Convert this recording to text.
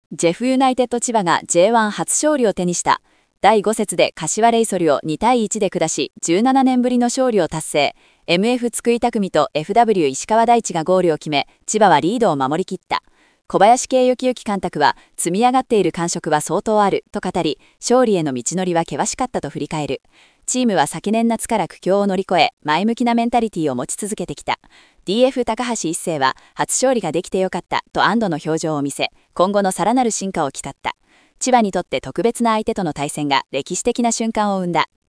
ジェフユナイテッド千葉が J1 初勝利を手にした。第5節で柏レイソルを2対1で下し、17年ぶりの勝利を達成。MF 津久井匠と FW 石川大地がゴールを決め、千葉はリードを守りきった。小林慶之監督は、積み上がっている感触は相当ある、と語り、勝利への道のりは険しかったと振り返る。チームは昨年夏から苦境を乗り越え、前向きなメンタリティを持ち続けてきた。DF 高橋一生は、初勝利ができてよかった、と安堵の表情を見せ、今後のさらなる進化を期待った。千葉にとって特別な相手との対戦が歴史的な瞬間を生んだ。